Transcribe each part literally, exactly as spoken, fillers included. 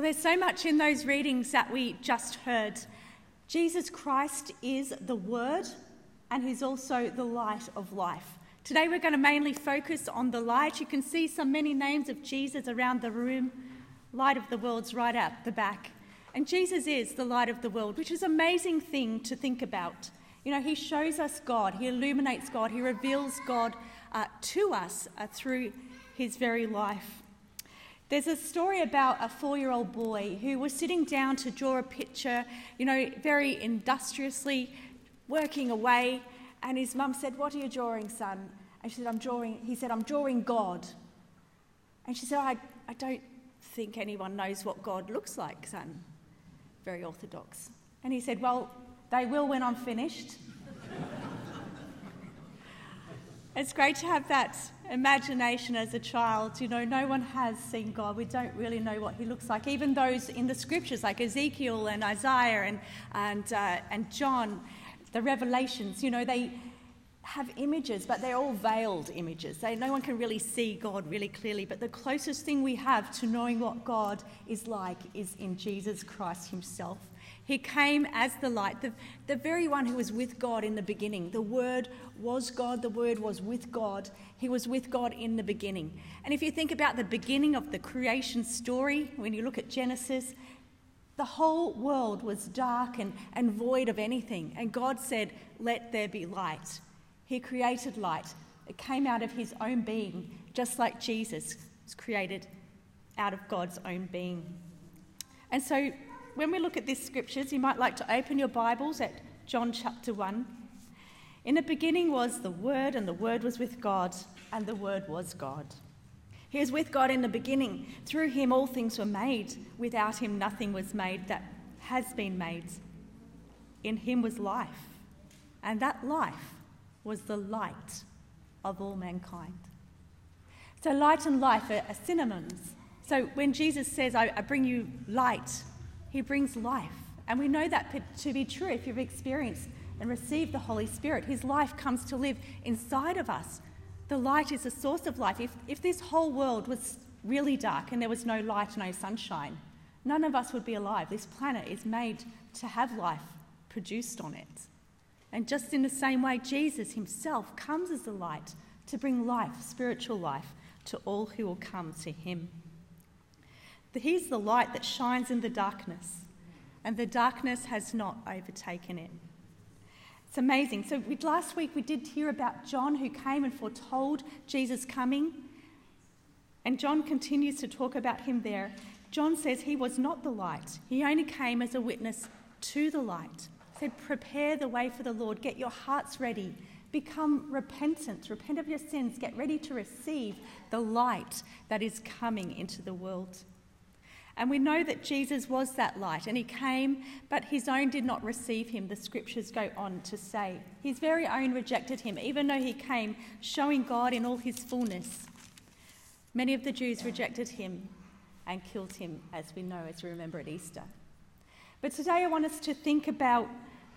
there's so much in those readings that we just heard. Jesus Christ is the Word, and he's also the light of life. Today we're going to mainly focus on the light. You can see so many names of Jesus around the room. Light of the world's right at the back. And Jesus is the light of the world, which is an amazing thing to think about. You know, he shows us God, he illuminates God, he reveals God uh, to us uh, through his very life. There's a story about a four-year-old boy who was sitting down to draw a picture, you know, very industriously working away, and his mum said, "What are you drawing, son?" And she said, "I'm drawing," he said, "I'm drawing God." And she said, I, I don't think anyone knows what God looks like, son. Very orthodox. And he said, "Well, they will when I'm finished." It's great to have that imagination as a child. You know, no one has seen God. We don't really know what he looks like. Even those in the scriptures like Ezekiel and Isaiah and, and, uh, and John, the Revelations, you know, they have images, but they're all veiled images. They, no one can really see God really clearly. But the closest thing we have to knowing what God is like is in Jesus Christ himself. He came as the light, the, the very one who was with God in the beginning. The Word was God, the Word was with God. He was with God in the beginning. And if you think about the beginning of the creation story, when you look at Genesis, the whole world was dark and, and void of anything. And God said, "Let there be light." He created light. It came out of his own being, just like Jesus was created out of God's own being. And so when we look at these scriptures, you might like to open your Bibles at John chapter one. In the beginning was the Word, and the Word was with God, and the Word was God. He was with God in the beginning. Through him all things were made. Without him nothing was made that has been made. In him was life, and that life was the light of all mankind. So light and life are, are synonyms. So when Jesus says, I, I bring you light, he brings life. And we know that to be true if you've experienced and received the Holy Spirit. His life comes to live inside of us. The light is the source of life. If, if this whole world was really dark and there was no light, no sunshine, none of us would be alive. This planet is made to have life produced on it. And just in the same way, Jesus himself comes as the light to bring life, spiritual life, to all who will come to him. He's the light that shines in the darkness, and the darkness has not overtaken it. It's amazing. So we, last week we did hear about John, who came and foretold Jesus coming, and John continues to talk about him there. John says he was not the light. He only came as a witness to the light. He said, "Prepare the way for the Lord. Get your hearts ready. Become repentant. Repent of your sins. Get ready to receive the light that is coming into the world." And we know that Jesus was that light, and he came, but his own did not receive him, the scriptures go on to say. His very own rejected him, even though he came showing God in all his fullness. Many of the Jews rejected him and killed him, as we know, as we remember at Easter. But today I want us to think about,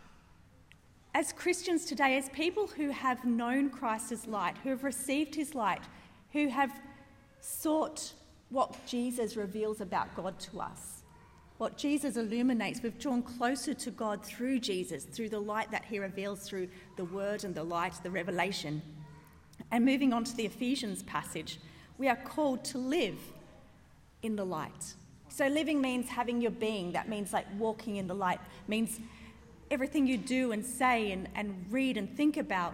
as Christians today, as people who have known Christ as light, who have received his light, who have sought what Jesus reveals about God to us, what Jesus illuminates. We've drawn closer to God through Jesus, through the light that he reveals through the Word and the light, the revelation. And moving on to the Ephesians passage, we are called to live in the light. So living means having your being. That means like walking in the light, means everything you do and say and, and read and think about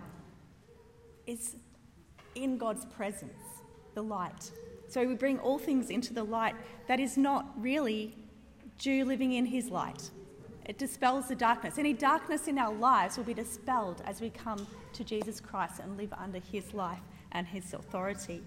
is in God's presence, the light. So we bring all things into the light that is not really due living in his light. It dispels the darkness. Any darkness in our lives will be dispelled as we come to Jesus Christ and live under his life and his authority.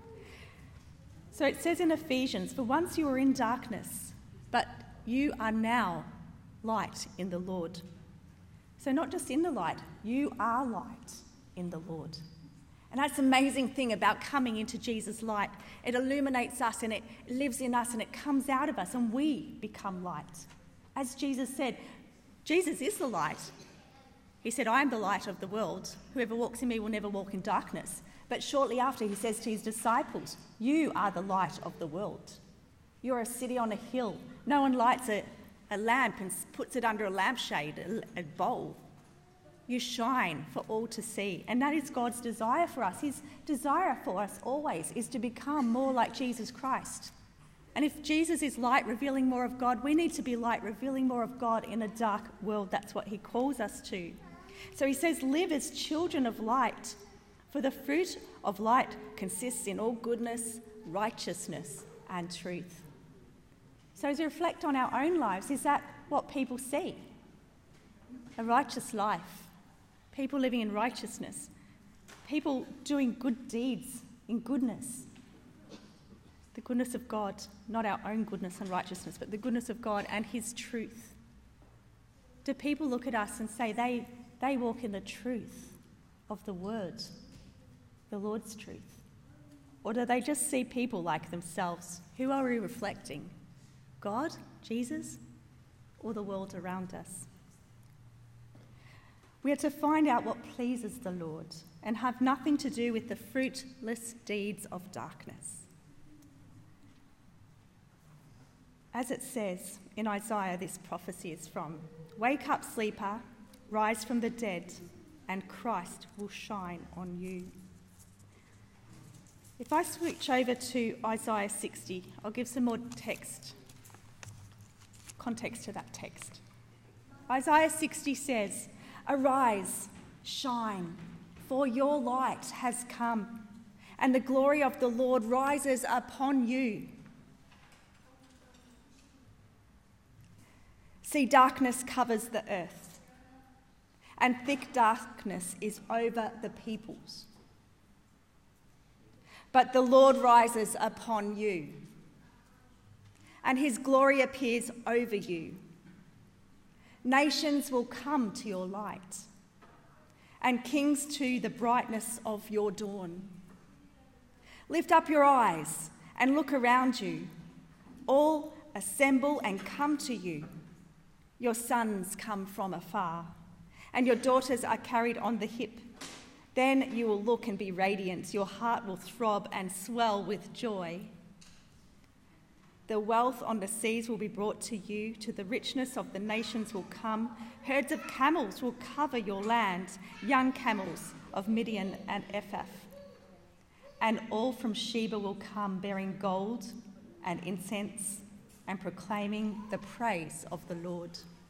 So it says in Ephesians, "For once you were in darkness, but you are now light in the Lord." So not just in the light, you are light in the Lord. And that's the amazing thing about coming into Jesus' light. It illuminates us and it lives in us and it comes out of us and we become light. As Jesus said, Jesus is the light. He said, "I am the light of the world. Whoever walks in me will never walk in darkness." But shortly after, he says to his disciples, "You are the light of the world. You're a city on a hill. No one lights a, a lamp and puts it under a lampshade, a, a bowl. You shine for all to see. And that is God's desire for us. His desire for us always is to become more like Jesus Christ. And if Jesus is light, revealing more of God, we need to be light, revealing more of God in a dark world. That's what he calls us to. So he says, live as children of light, for the fruit of light consists in all goodness, righteousness, and truth. So as we reflect on our own lives, is that what people see? A righteous life. People living in righteousness. People doing good deeds in goodness. The goodness of God, not our own goodness and righteousness, but the goodness of God and his truth. Do people look at us and say they, they walk in the truth of the word, the Lord's truth? Or do they just see people like themselves? Who are we reflecting? God, Jesus, or the world around us? We are to find out what pleases the Lord and have nothing to do with the fruitless deeds of darkness. As it says in Isaiah, this prophecy is from, "Wake up, sleeper, rise from the dead, and Christ will shine on you." If I switch over to Isaiah sixty, I'll give some more text, context to that text. Isaiah sixty says, "Arise, shine, for your light has come, and the glory of the Lord rises upon you. See, darkness covers the earth, and thick darkness is over the peoples. But the Lord rises upon you, and his glory appears over you. Nations will come to your light, and kings to the brightness of your dawn. Lift up your eyes and look around you. All assemble and come to you. Your sons come from afar, and your daughters are carried on the hip. Then you will look and be radiant. Your heart will throb and swell with joy. The wealth on the seas will be brought to you. To the richness of the nations will come. Herds of camels will cover your land, young camels of Midian and Ephah. And all from Sheba will come, bearing gold and incense and proclaiming the praise of the Lord."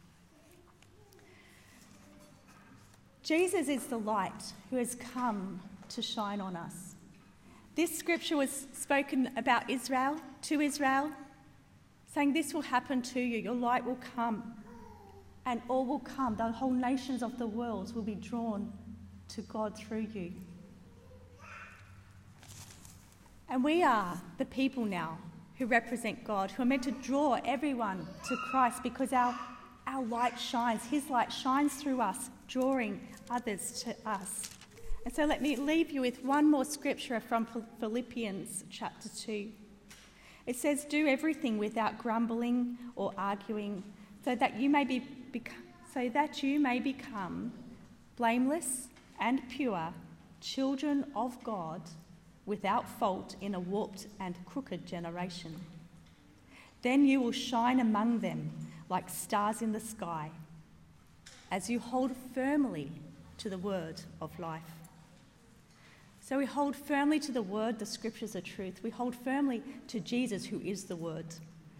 Jesus is the light who has come to shine on us. This scripture was spoken about Israel, to Israel, saying this will happen to you, your light will come, and all will come. The whole nations of the world will be drawn to God through you. And we are the people now who represent God, who are meant to draw everyone to Christ, because our, our light shines, his light shines through us, drawing others to us. And so let me leave you with one more scripture from Philippians chapter two. It says, "Do everything without grumbling or arguing, so that you may be so that you may become blameless and pure, children of God, without fault in a warped and crooked generation. Then you will shine among them like stars in the sky, as you hold firmly to the word of life." So we hold firmly to the word, the scriptures are truth. We hold firmly to Jesus, who is the word.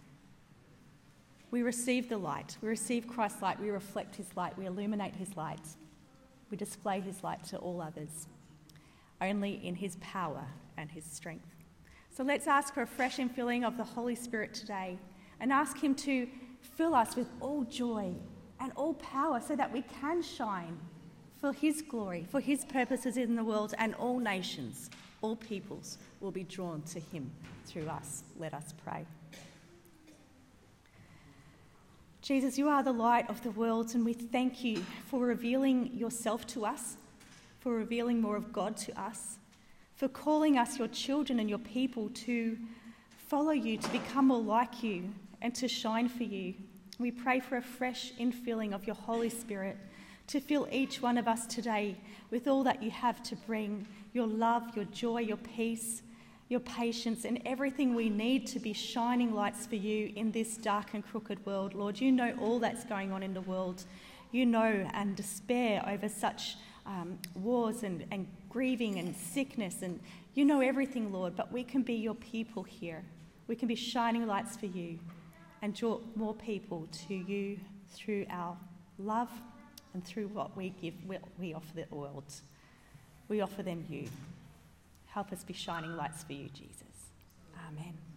We receive the light. We receive Christ's light. We reflect his light. We illuminate his light. We display his light to all others, only in his power and his strength. So let's ask for a fresh infilling of the Holy Spirit today, and ask him to fill us with all joy and all power, so that we can shine for his glory, for his purposes in the world, and all nations, all peoples will be drawn to him through us. Let us pray. Jesus, you are the light of the world, and we thank you for revealing yourself to us, for revealing more of God to us, for calling us your children and your people to follow you, to become more like you, and to shine for you. We pray for a fresh infilling of your Holy Spirit to fill each one of us today with all that you have to bring, your love, your joy, your peace, your patience, and everything we need to be shining lights for you in this dark and crooked world. Lord, you know all that's going on in the world. You know, and despair over such um, wars and, and grieving and sickness, and you know everything, Lord, but we can be your people here. We can be shining lights for you and draw more people to you through our love and through what we give, what we offer the world. We offer them you. Help us be shining lights for you, Jesus. Amen.